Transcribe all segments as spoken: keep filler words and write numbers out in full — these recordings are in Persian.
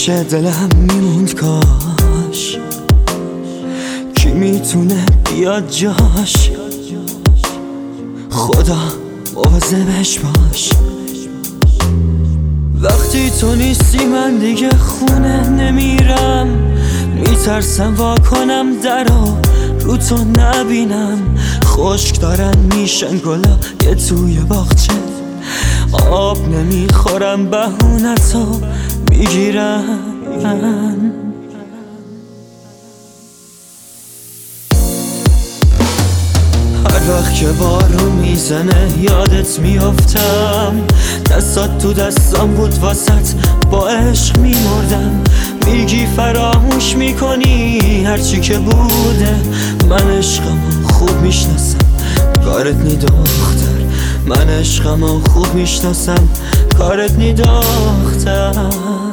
همیشه دلم میموند کاش کی میتونه بیاد جاش. خدا مواظبش باش. وقتی تو نیستی من دیگه خونه نمیرم، میترسم وا کنم درو رو تو نبینم. خشک دارن میشن گلا یه توی باغچه، آب نمیخورم بهونتو میگیرم. هر وقت که بارون میزنه یادت میافتم، دستات تو دستام بود واسط با عشق میمردم. میگی فراموش میکنی هرچی که بوده، من عشقمو خوب میشناسم کارت نی دختر. من عشقمو خوب میشناسم کارت نی دختر.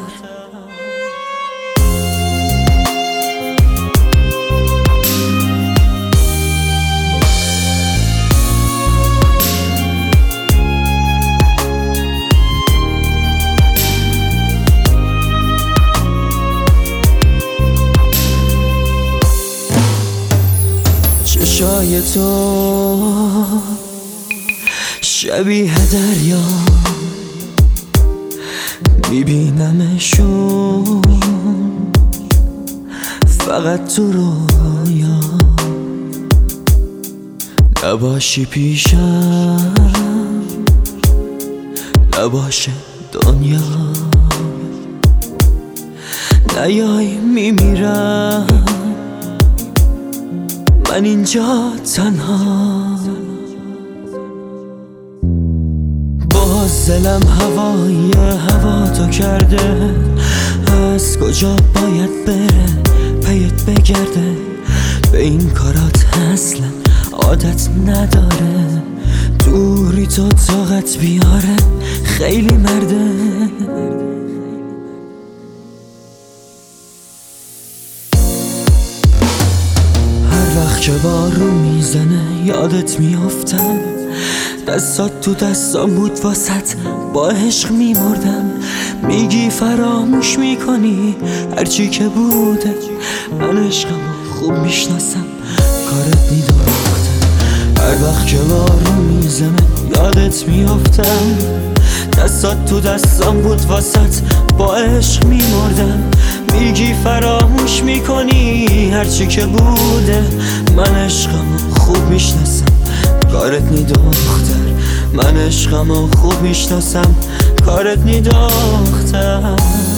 چشای تو شبیه دریا، میبینمشون فقط تو رویا. نباشی پیشم نباشه دنیا، نیای میمیرم من اینجا تنها. باز دلم هوای هوا تو کرده، از کجا باید بره پیت بگرده. به این کارات اصلا عادت نداره، دوری تو طاقت بیاره خیلی مرده. که بارون میزنه یادت میافتم، دستات تو دستام بود واسط با عشق میمردم. میگی فراموش میکنی هرچی که بوده، من عشقمو خوب میشناسم کارت نی دختر. هر وقت که بارون میزنه یادت میافتم، دستات تو دستام بود واسط با عشق میمردم. میگی فراموش میکنی هرچی که بوده، من عشقمو خوب میشناسم کارت نی دختر. من عشقمو خوب میشناسم کارت نی دختر.